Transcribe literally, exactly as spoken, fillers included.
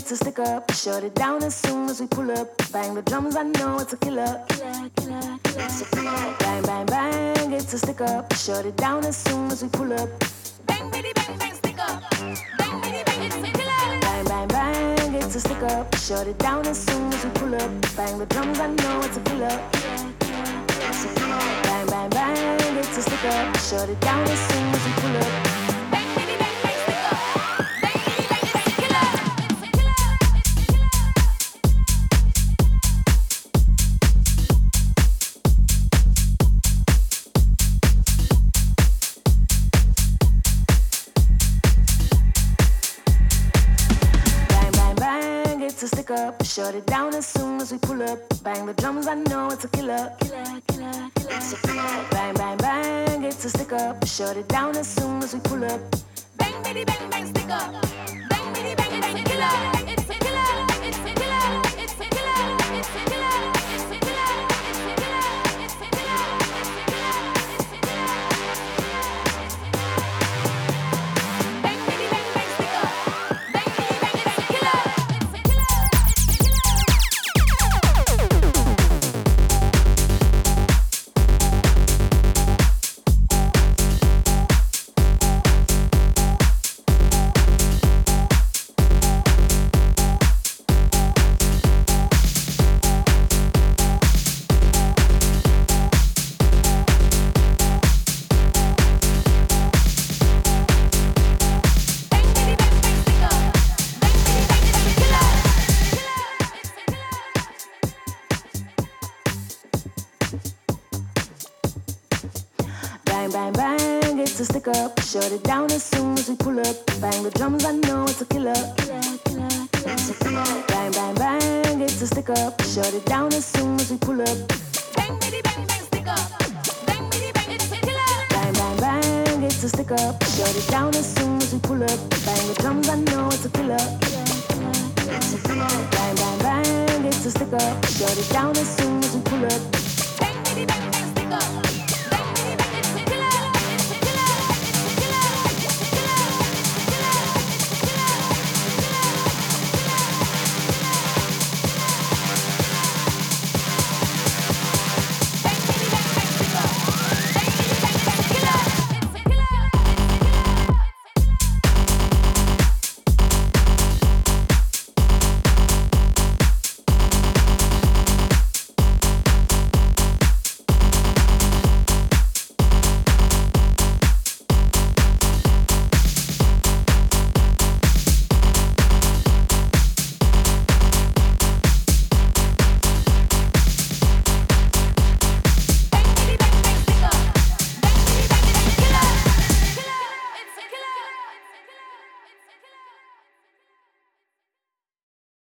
it's a stick up. Shut it down as soon as we pull up. Bang the drums, I know it's a killer. Killer, killer, killer. It's a killer. Bang, bang, bang, it's a stick up. Shut it down as soon as we pull up. Bang, bitty, bang, bang, stick up. Bang, bitty, bang, it's a killer. Bang, bang, bang, it's a stick up. Shut it down as soon as we pull up. Bang the drums, I know it's a killer. It's a killer. Bang, bang, bang, it's a stick up. Shut it down as soon as we pull up. Shut it down as soon as we pull up. Bang the drums, I know it's a killer. Killer, killer, killer. It's a killer. Bang, bang, bang, it's a stick up. Shut it down as soon as we pull up. Bang, bitty, bang, bang, stick up. Bang, bitty, bang, it's a killer. It's a killer. It's a killer. It's a killer. It's a killer. It's a killer. It's a killer. It's a killer. Bang, bitty, bang, bang, stick up. Bang, bitty, bang, it's a killer. Bang, bang, it's a stick up. Shut it down as soon as we pull up. Bang the drums, I know it's a killer. Killer, killer, killer. It's a killer. Bang, bang, bang, it's a stick up. Shut it down as soon as we pull up. Bang, bitty, bang, bang, stick up. Bang, bitty, bang, it's a killer. Bang, bang, bang, it's a stick up. Shut it down as soon as we pull up. Bang the drums, I know it's a killer. Killer, killer, killer. It's a killer. Bang, bang, bang, it's a stick up. Shut it down as soon as we pull up. Bang, bitty, bang, bang, stick up.